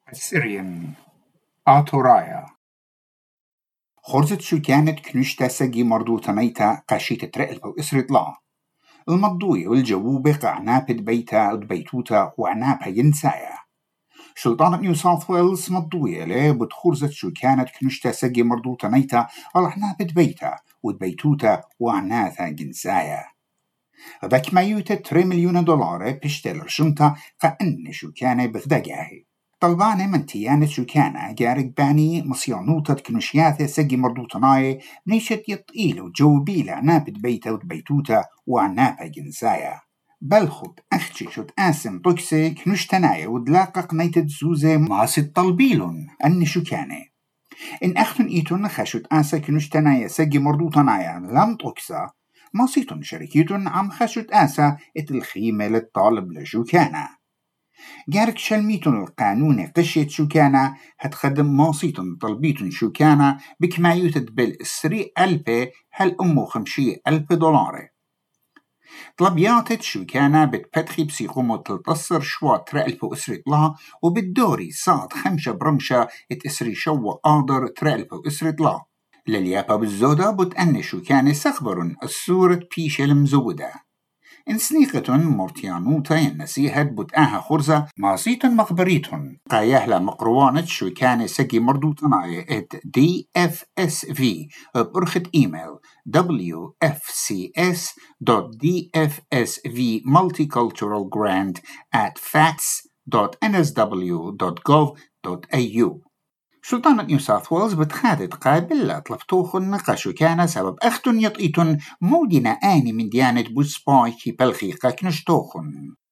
السريان آتورايا خرزت شو كانت كنشتا سجي مردو تميتا قاشيت ترقل بو إسر طلع المضوية والجووبة قعنابت بيتا ودبيتوتا وعنابها ينسايا سلطانة نيو ساوث ويلز مضوية ليه بتخرزت شو كانت كنشتا سجي مردو تميتا والعنابت بيتا ودبيتوتا وعناثا جنسايا غداك ما يوتا 3 مليون دولار بيشتل رشنتا قأن شو كان بغداقاهي طلبانة من تيانة شو كان جارك باني مصيانوطة كنوشياثة سجي مردوطناي نيشت يطئيلو جو بيلا نابت بيتا ودبيتوتا وعنابا جنسايا بلخب أختي شو تقاسم طكسي كنوشتناي ودلاقق نيتت زوزة ماسي طلبيلون أن شو كان إن أختن إيتون خشوت آسا كنوشتناي سجي مردوطناي لم طكسا ماسيتون شركيتون عم خشوت آسا اتلخيمة للطالب لشو كان جارك شلميتون القانون قشيت شو كان هتخدم ماصيتون طلبيتون شو كان بكمايوت بالسري ألبي هل أمو 50,000 دولار طلبياتت شو كان بتبتخي بسيقومو تلتصر شوات رألب أسري طلا وبالدوري صاد 5 برمشة اتسري شو قادر ترألب أسري طلا لليابا بالزودة بتأني شو كان سخبرون السورة بيش المزودة إن سنيقتن مرتيانوتا ينسيهد بتآها خرزة ماسيتن مقبريتن قايهلا مقروانت شو كان سجي مردوتناي ات DFSV بأرخة إيميل wfcs.dfsvmulticulturalgrant@facts.nsw.gov.au سلطانة نيو ساوث ويلز بتخادت قابلة طلبتوخن نقاشو كان سبب أختن يطئيتن مودنا آني من ديانة بوسباي كي بلخيقة كنشتوخن